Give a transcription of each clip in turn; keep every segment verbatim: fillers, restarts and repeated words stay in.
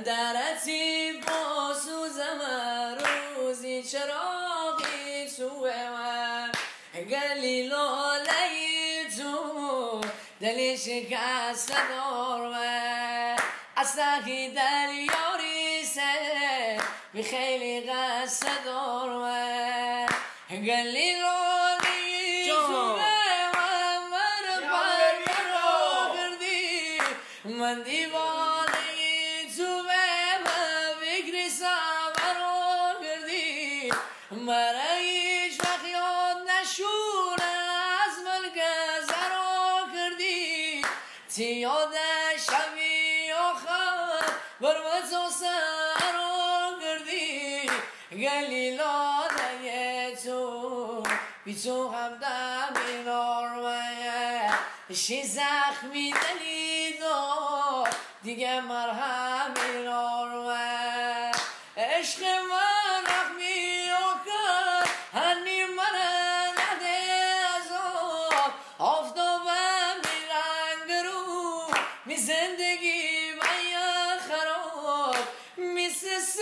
درتی با سوزم روزی چراغی توه من گلی لالی تو دلی شکست دار من اصلاحی دل یاری سه بی خیلی قصد دار من گلی لالی تو من من پر را کردی من دیوانه تو به من فکری سبرا کردی مرا هیچ وقت یاد نشونه از من گذرا کردی تی یاد شبی آخر بر من تو سرا کردی گلی لاله تو بی تو همدم نارمه شی زخمی دلی دار دیگه مرهمی نارمه عشق من رحمی آکر هنی من نده از آب آفتابم می رنگ رو می زندگی باید خراب می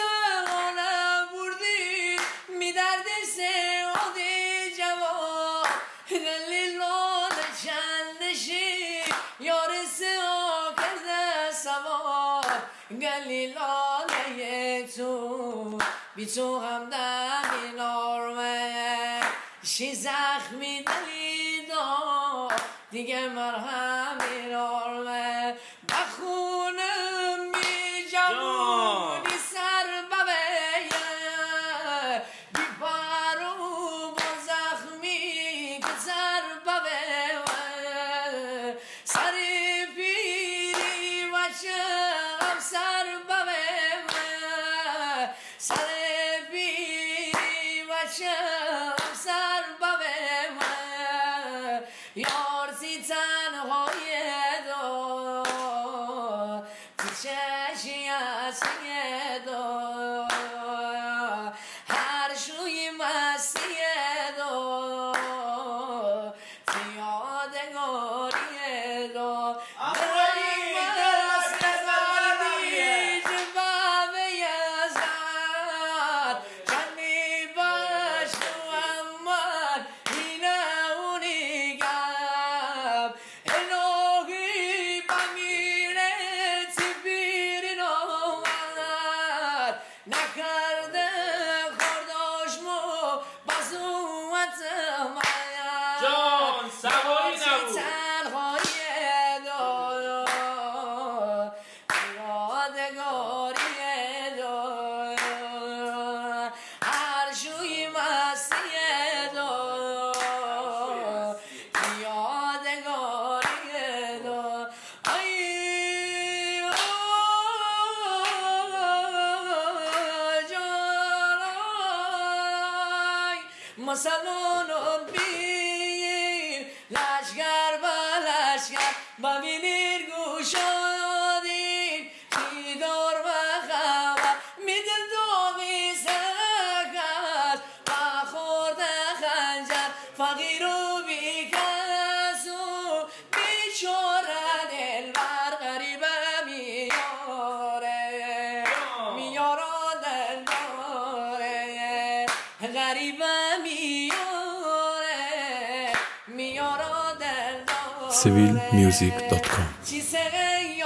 سسانم بردی می درد سعادی جواب دلی لاله چندشی یار سعا کرده سواب گلی لاله تو بی تو همدم نارمه شی زخمی دلی دار دیگه مرهمی نارمه بخونم بی جوونی سر ببه بی پارو با زخمی که سر ببه سر پیری و چرم سر ببه سر پیری و چرم سر ببه یار سی تنهای دو تی چشی اصلی دو هر شوی مستی دو تی یادگاری دو نکرده خورداش مو بازوات مایا جان سواری نبود تنهایی دو یادگاری دو هر شوی مستی دو یادگاری دو مسلمان بیر لشگر با لشگر ببینیر گوشادین چی دار و خبر میدل داغی سکر و خورده خنجر فقیر و بیکس و بیچاره دلبر غریبه میاره میاره دلباره غریبه civil music dot com